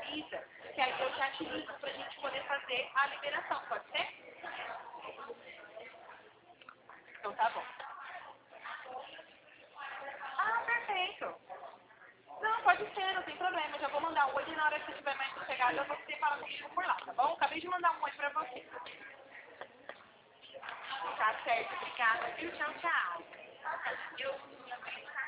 avisa, que aí eu já te ligo pra gente poder fazer a liberação, pode ser? Então tá bom. Ah, perfeito. Não, pode ser, não tem problema. Eu já vou mandar um oi e na hora que você estiver mais sossegada, você fala comigo por lá, tá bom? Acabei de mandar um oi pra você. Tá certo, obrigada, viu? Tchau, tchau.